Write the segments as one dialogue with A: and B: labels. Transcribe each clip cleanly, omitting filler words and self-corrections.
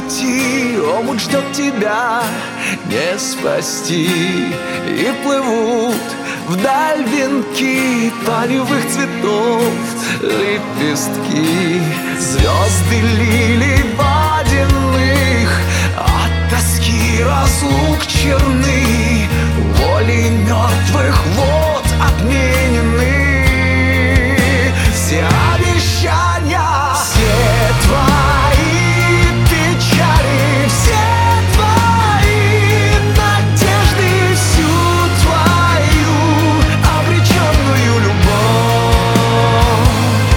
A: уйти, омут ждет тебя не спасти. И плывут вдаль венки полевых цветов, лепестки, звезды лилий водяных, от тоски разлук черны, волей мертвых вод отменены. Все обещания, все твои печали, все твои надежды, всю твою обреченную любовь.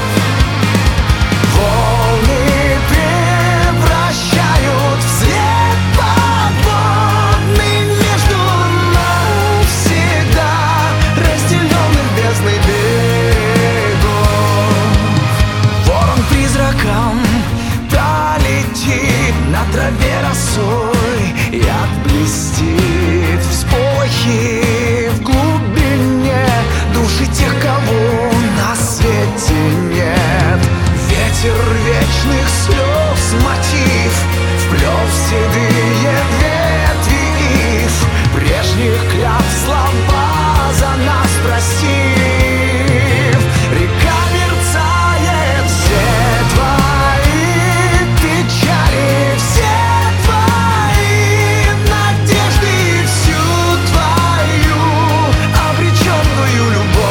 A: Волны превращают в свет подводный между навсегда разделенных бездной берегов. Ворон-призраком пролетит над траве росой и отблестит всполохи в глубине души тех, кого на свете нет. Ветер вечных слез мотив вплел в седые ветви ив, прежних клятв слова за нас простив. Река мерцает, все твои печали, все твои надежды, всю твою обреченную любовь.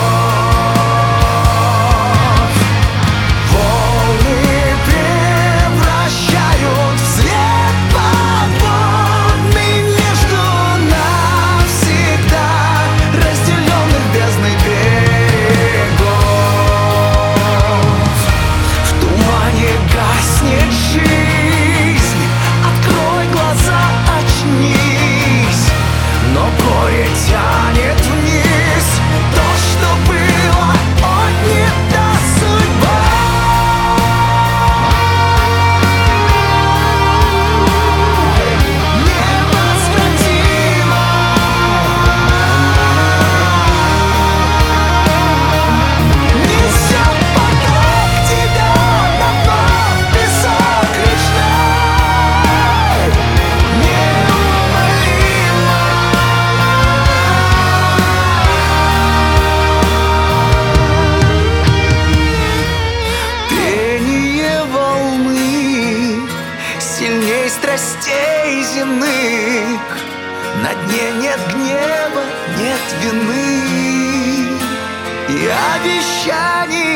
A: Волны превращают в свет подводный между навсегда разделенных бездной берегов. В тумане гаснет жизнь, открой глаза, очнись, но горе тянет вниз то, что было отнято судьбой. Невозвратимо, несет поток тебя на дно песок речной. Неумолимо. Пение волны сильней страстей земных, на дне нет гнева, нет вины и обещаний.